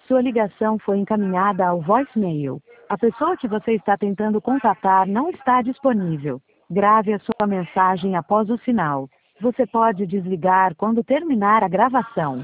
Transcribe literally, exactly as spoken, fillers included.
Sua ligação foi encaminhada ao voicemail. A pessoa que você está tentando contatar não está disponível. Grave a sua mensagem após o sinal. Você pode desligar quando terminar a gravação.